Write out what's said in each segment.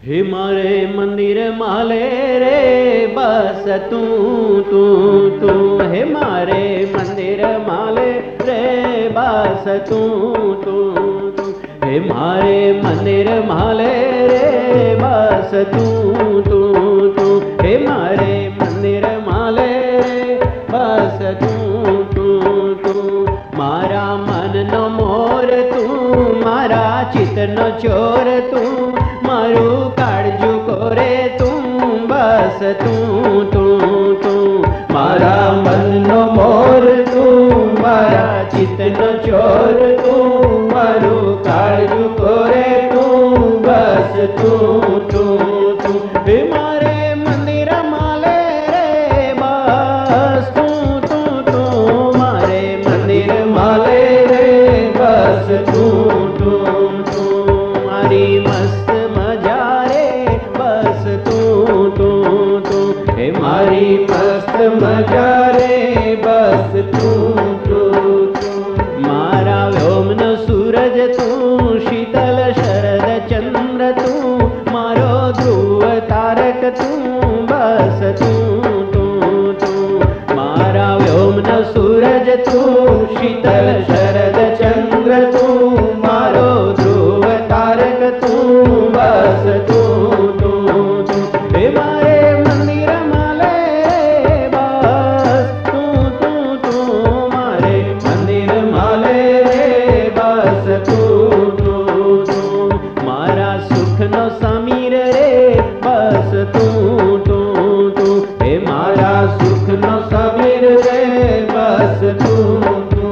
हे मारे मंदिर माले रे बस तू तू तू, हे मारे मंदिर माले रे बस तू तू तू, हे मारे मंदिर माले रे बस तू तू तू, हे मारे मंदिर माले रे बस तू तू तू, मारा मन नो मोर तू, मारा चित नो चोर तू, मारू काळजू कोरे तू बस तू तू तू, मारा मन नो मोर तू, मारा चित नो चोर तू, मारू काळजू कोरे तू बस तू तू तू, हे मारे मंदिर माले रे बस तू तू तू, मारे मंदिर माले रे बस तू तू तू, मारी मस्त मजा रे बस तू तू तू, हे मारी मस्त मजा रे बस तू तू तू, मारा व्योमन सूरज तू, शीतल शरद चंद्र तू, मारो ध्रुव तारक तू बस तू तू तू, मारा व्योमन सूरज तू, शीतल शरद चंद्र तू, मारो ध्रुव तारक तू बस तू तू तू, हे मारे मंदिर माले बस तू तू तू, मारे मंदिर माले रे बस तू तू तू, मारा सुख नो समीर रे बस तू तू तू, हे मारा सुख नो समीर रे बस तू तू,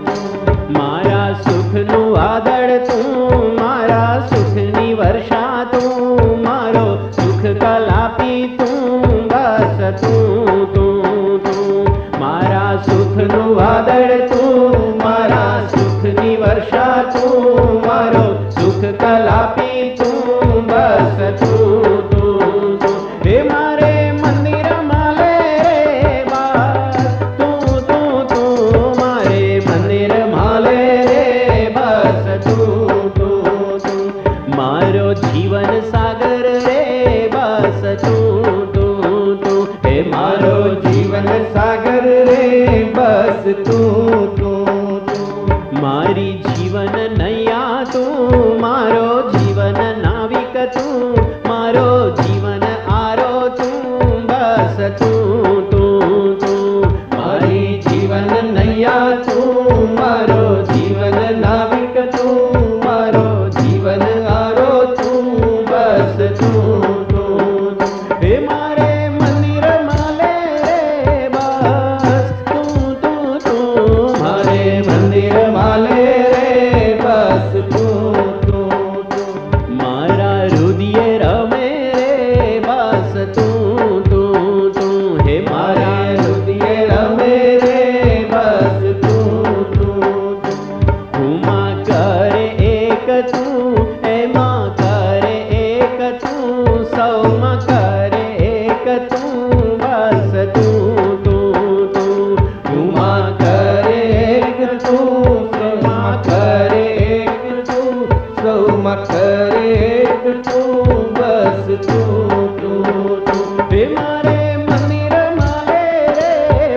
मारा सुख नु वादळ तू, मारा सुख नी वर्षा तू, मारो सुख कलापी तू बस तू तू तू, मारा सुख नु वादळ तू, मारा सुख नी वर्षा तू, मारो सुख कलापी तू बस तू तू तू, हे मारे मंदिर माले रे बस तू तू तू, मारे मंदिर माले रे बस तू तू तू, मारो जीवन सागर रे बस तू तू तू, हे मारो जीवन सागर रे बस तू तू तू, मारी जीवन नैया तू, मारो जीवन नाविक तू, मारो जीवन आरो तू बस तू तू तू, मारी जीवन नैया तू, मारो जीवन नाविक तू, मारो जीवन आरो तू बस तू तू तू, हे मारे मंदिर माले रे बस तू तू तू, मारे मंदिर माले रे बस तू तू तू, मारा हृदय रमे रे बस तू तू तू, हे मारा हृदय रमे रे बस तू तू तू, उमा करे एक तू, हेमा करे एक तू, सौमा करे एक तू बस तू तू तू, उमा करे एक तू, सौमा करे एक तू, सौमा करे एक तू बस तू तू तू, हे मारे मंदिर माले रे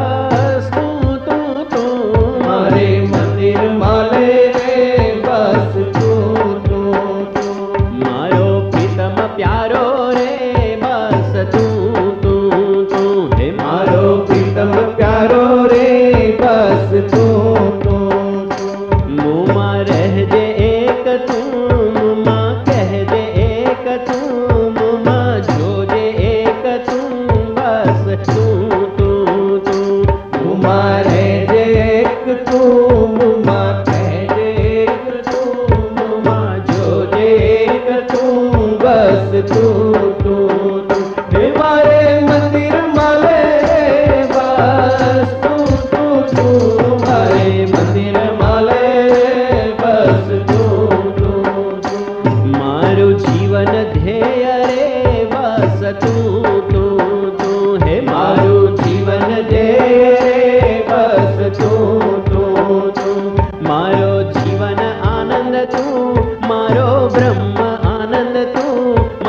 बस तू तू तू, मारे मंदिर माले रे बस तू तू तू, मारो प्रीतम प्यारो रे बस तू तू तू, हे मारो प्रीतम प्यारो रे बस तू तू तू, मुमा रह जे एक तू, मुमा कह जे एक तू, मुमा जो जे एक तू बस तू तू तू, मुमा रह जे एक तू, मुमा कह जे एक तू, मुमा जो जे एक तू बस तू तू तू, हे मारे मंदिर माले रे बस तू तू तू, मारे मंदिर माले रे बस तू तू तू, मारो जीवन ध्येय रे बस तू तू तू, हे मारो जीवन ध्येय रे बस तू तू तू, मारो जीवन आनंद तू, मारो ब्रह्म आनंद तू,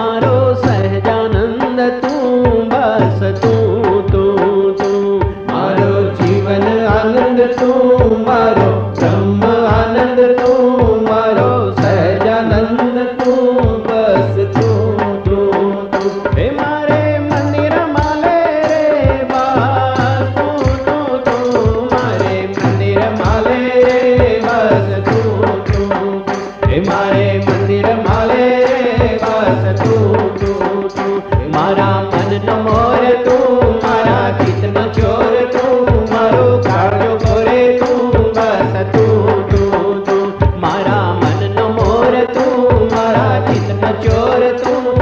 तू